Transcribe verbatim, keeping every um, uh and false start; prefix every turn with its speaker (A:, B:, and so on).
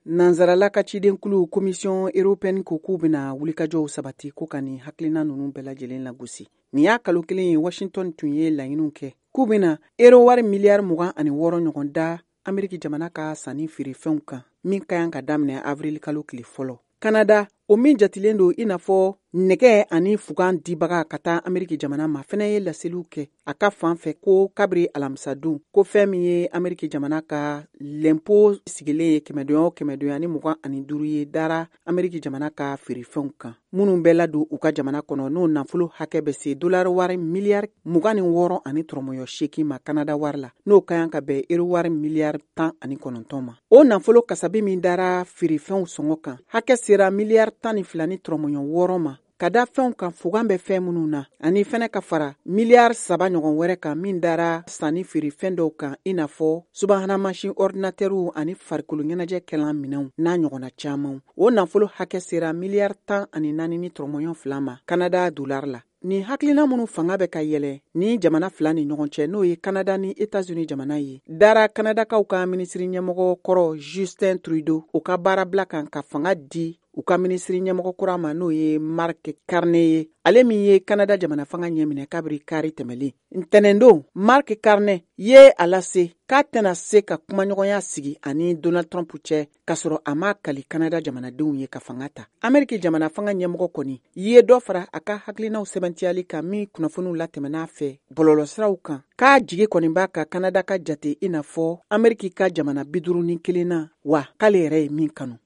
A: Nanzarala ka cidenkulu Commission Européenne ko k'u bena wulikajɔw sabati ko ka nin hakilina nunu bɛɛ lajɛlen lagosi. Nin y'a kalo kelen ye Washington tun ye laɲiniw kɛ k'u bena euro wari miliyari mugan ani wɔɔrɔ ɲɔgɔn da Ameriki jamana ka sanni feerefɛnw kan min ka yan ka daminɛ avril kalo tile fɔlɔ. Canada o min jatilen don i n'a fɔ nɛgɛ ani fugan dibaga ka taa Ameriki jamana ma fɛnɛ ye laseliw kɛ a ka fan fɛ ko kabiri alamisadun ko fɛn min ye Ameriki jamana ka l'impôt sigilen ye kɛmɛdonya o kɛmɛdonya ni mugan ani duuru ye dara Ameriki jamana ka feerefɛnw kan minnu bɛɛ ladon u ka jamana kɔnɔ n'o nafolo hakɛ bɛ se dolari wari miliyari mugan ni wɔɔrɔ ani tɔrɔmɔyɔ seegin ma Canada wari la n'o ka yan ka bɛn euro wari miliyari tan ani kɔnɔntɔn ma. O nafolo kasabi min dara feerefɛnw sɔngɔ kan hakɛ sera miliyari tan ni fila ni tɔrɔmɔyɔ wɔɔrɔ ma ka da fɛnw kan fugan bɛ fɛn minnu na ani fɛnɛ ka fara miliyari saba ɲɔgɔn wɛrɛ kan min dara sanni feerefɛn dɔw kan i n'a fɔ subahana mansin ordinatɛriw ani farikolo ɲɛnajɛ kɛlan minɛnw n'a ɲɔgɔnna camanw. O nafolo hakɛ sera miliyari tan ani naani ni tɔrɔmɔyɔ fila ma Canada dolari la. Ni hakilina minnu fanga bɛ ka yɛlɛ ni jamana fila ni ɲɔgɔn cɛ n'o ye Canada ni États-Unis jamana ye dara Canadakaw ka minisiri ɲɛmɔgɔ kɔrɔ Justin Trudeau o ka baara bila kan ka fanga di u ka minisiri ɲɛmɔgɔ kura ma n'o ye Mark Carney ye ale min ye Canada jamana fanga ɲɛminɛ kabiri kari tɛmɛlen. Ntɛnɛndon Mark Carney ye a lase k'a tɛna se ka kumaɲɔgɔnya sigi ani Donald Trump cɛ k'a sɔrɔ a ma kali Canada jamanadenw ye ka fanga ta. Ameriki jamana fanga ɲɛmɔgɔ kɔni ye dɔ fara a ka hakilinaw sɛbɛntiyali kan min kunnafoniw latɛmɛn'a fɛ bɔlɔlɔsiraw kan k'a jigi kɔni b'a ka Canada ka jate i n'a fɔ Ameriki ka jamana bi duuru ni kelen na wa k'ale yɛrɛ ye min kanu.